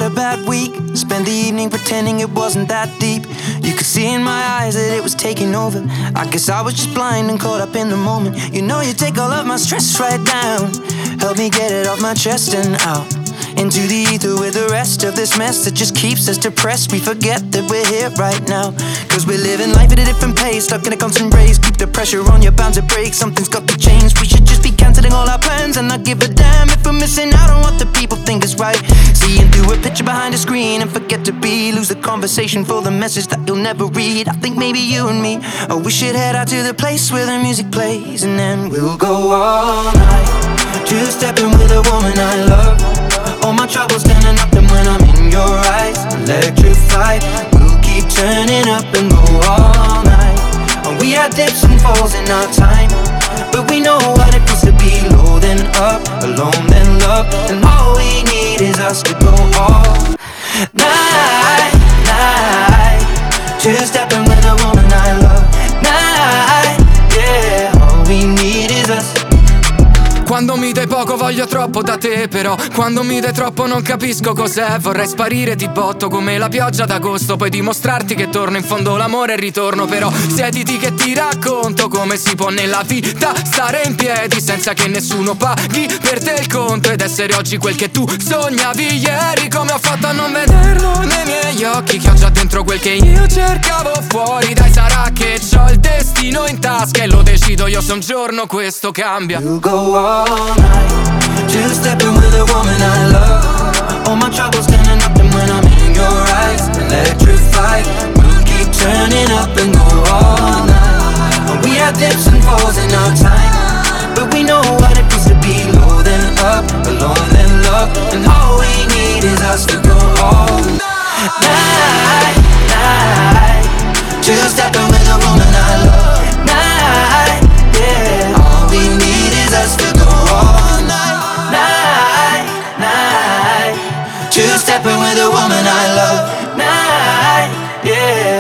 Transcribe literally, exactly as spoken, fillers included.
a bad week. Spent the evening pretending it wasn't that deep. You could see in my eyes that it was taking over. I guess I was just blind and caught up in the moment. You know you take all of my stress right down. Help me get it off my chest and out into the ether with the rest of this mess that just keeps us depressed. We forget that we're here right now, cause we're living life at a different pace, stuck in a constant race. Keep the pressure on, you're bound to break. Something's got to change. We should just be cancelling all our plans and not give a damn if we're missing out on what the people think is right. Seeing through a picture behind a screen and forget to be. Lose the conversation for the message that you'll never read. I think maybe you and me, oh, we should head out to the place where the music plays, and then we'll go all night, just stepping with a woman I love. All my troubles standing up, and when I'm in your eyes, electrified. We'll keep turning up and go all night. And we had dips and falls in our time, but we know what it feels to be low then up, alone then love. And all we need is us to go all night, night, just stepping with a woman I love. Night, yeah, all we need is us. Quando mi dai poco voglio troppo da te, però quando mi dai troppo non capisco cos'è. Vorrei sparire di botto come la pioggia d'agosto, poi dimostrarti che torno in fondo l'amore e ritorno. Però siediti che ti racconto come si può nella vita stare in piedi senza che nessuno paghi per te il conto, ed essere oggi quel che tu sognavi ieri. Come ho fatto a non vederlo nei miei occhi, che ho già dentro quel che io cercavo fuori. Dai, sarà che c'ho il destino in tasca e lo decido io se un giorno questo cambia. We'll go all night, just stepping with a woman I love. All my troubles standing up, and when I'm in your eyes, electrified. We'll keep turning up and go all night. And we had dips and falls in our time, but we know what it feels to be low then up, alone then love. And all we need is us to go all night, night, just stepping with a woman I love. Night, yeah, all we need is us to go all night, night, night, just stepping with a woman I love. Night, yeah.